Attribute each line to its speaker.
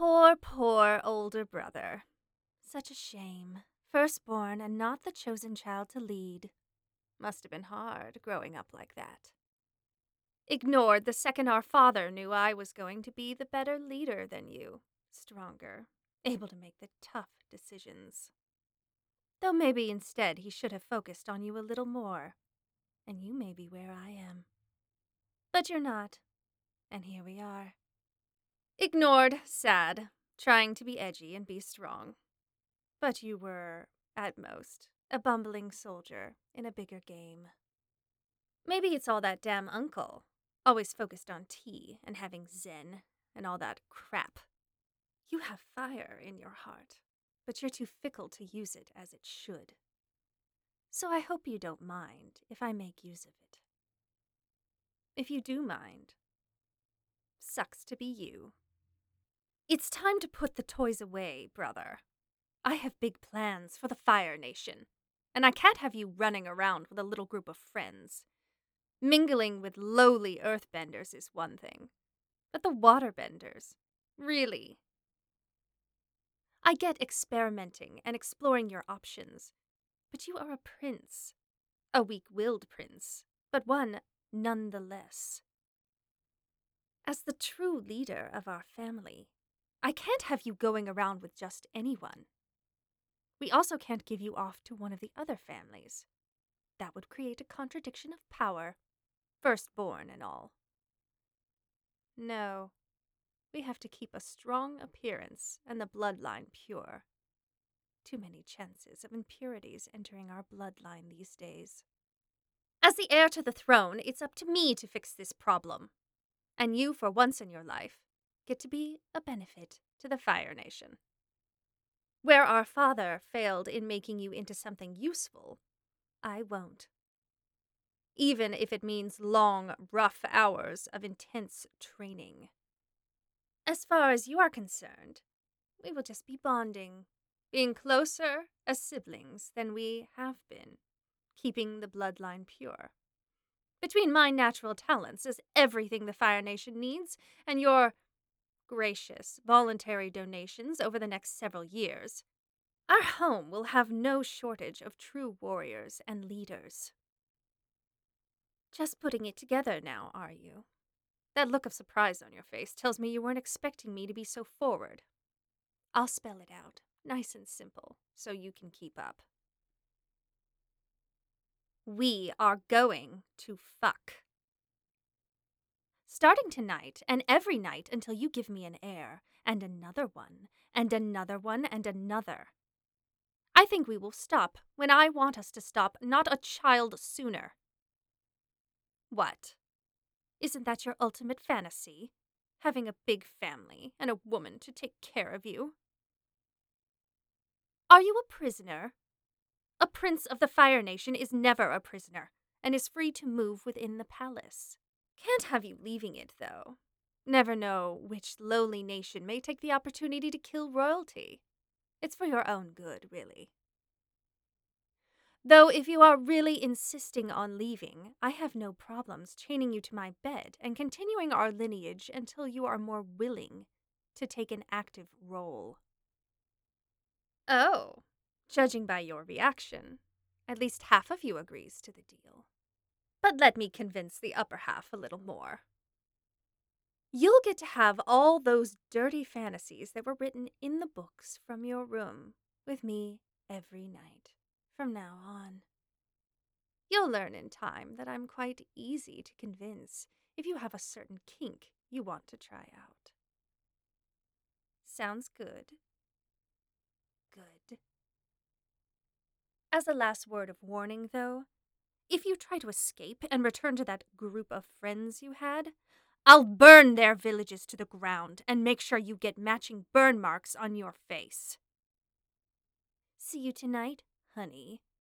Speaker 1: Poor older brother. Such a shame. Firstborn and not the chosen child to lead. Must have been hard growing up like that. Ignored the second our father knew I was going to be the better leader than you. Stronger. Able to make the tough decisions. Though maybe instead he should have focused on you a little more. And you may be where I am. But you're not. And here we are. Ignored, sad, trying to be edgy and be strong. But you were, at most, a bumbling soldier in a bigger game. Maybe it's all that damn uncle, always focused on tea and having zen and all that crap. You have fire in your heart, but you're too fickle to use it as it should. So I hope you don't mind if I make use of it. If you do mind, sucks to be you. It's time to put the toys away, brother. I have big plans for the Fire Nation, and I can't have you running around with a little group of friends. Mingling with lowly earthbenders is one thing, but the waterbenders, really? I get experimenting and exploring your options, but you are a prince. A weak-willed prince, but one nonetheless. As the true leader of our family, I can't have you going around with just anyone. We also can't give you off to one of the other families. That would create a contradiction of power, firstborn and all. No, we have to keep a strong appearance and the bloodline pure. Too many chances of impurities entering our bloodline these days. As the heir to the throne, it's up to me to fix this problem. And you, for once in your life, get to be a benefit to the Fire Nation. Where our father failed in making you into something useful, I won't. Even if it means long, rough hours of intense training. As far as you are concerned, we will just be bonding, being closer as siblings than we have been, keeping the bloodline pure. Between my natural talents as everything the Fire Nation needs, and your gracious, voluntary donations over the next several years, our home will have no shortage of true warriors and leaders. Just putting it together now, are you? That look of surprise on your face tells me you weren't expecting me to be so forward. I'll spell it out, nice and simple, so you can keep up. We are going to fuck. Starting tonight, and every night until you give me an heir, and another one, and another one, and another. I think we will stop when I want us to stop, not a child sooner. What? Isn't that your ultimate fantasy? Having a big family and a woman to take care of you? Are you a prisoner? A prince of the Fire Nation is never a prisoner, and is free to move within the palace. Can't have you leaving it, though. Never know which lowly nation may take the opportunity to kill royalty. It's for your own good, really. Though if you are really insisting on leaving, I have no problems chaining you to my bed and continuing our lineage until you are more willing to take an active role. Oh, judging by your reaction, at least half of you agrees to the deal. But let me convince the upper half a little more. You'll get to have all those dirty fantasies that were written in the books from your room with me every night from now on. You'll learn in time that I'm quite easy to convince if you have a certain kink you want to try out. Sounds good? Good. As a last word of warning, though, if you try to escape and return to that group of friends you had, I'll burn their villages to the ground and make sure you get matching burn marks on your face. See you tonight, honey.